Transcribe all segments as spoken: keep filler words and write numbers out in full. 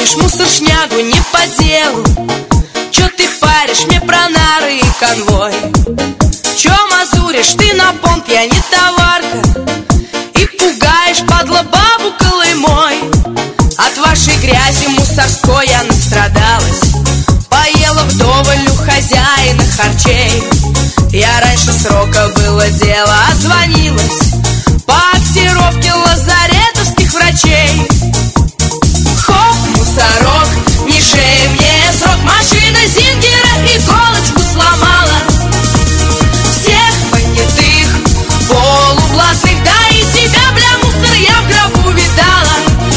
выносишь мусор, шнягу не по делу? Чё ты паришь мне про нары и конвой? Чё мазуришь ты на понт, я не товарка, и пугаешь, падла, бабу Колымой? От вашей грязи мусорской я настрадалась, поела вдоволь у хозяина харчей. Я раньше срока было дело, отзвонилась по актировке лазаретовских врачей. Хоп, мусорок, не шей мне срок, машина Зингера иголочку сломала. Всех понятых, полублатных, да и тебя, бля, мусор, я в гробу видала.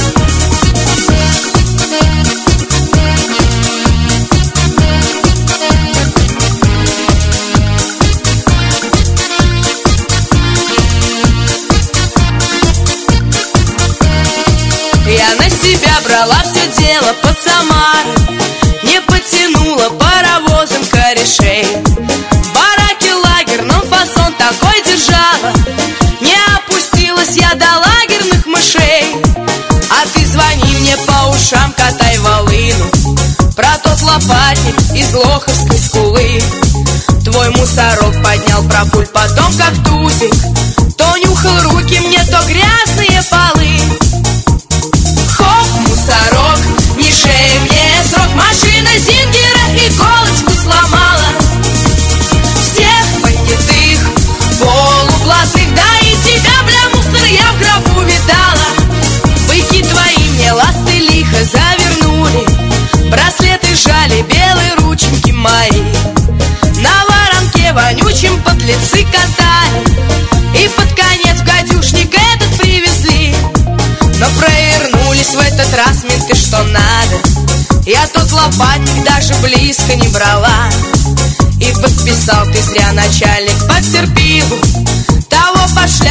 Я на себя брала все дело под Самарой, не потянула паровозом корешей. В бараке лагерном фасон такой держала, не опустилась я до лагерных мышей. А ты звони мне по ушам, катай волыну про тот лопатник из Лоховской скулы. Твой мусорок поднял про пуль, потом как тузик то нюхал руки мне, то грязные полы. Хоп, мусорок, не шей мне срок, машина Зингера иголочку сломала. Всех понятых, полублатных, да и тебя, бля, мусор, я в гробу видала. Быки твои мне ласты лихо завернули, браслеты жали, белые рученьки мои. На воронке вонючим подлецы катали, и под конец в гадюшник этот привезли. Но провернулись в этот раз менты что надо, я тот лопатник даже близко не брала. И подписал ты зря, начальник, под терпилу того пошли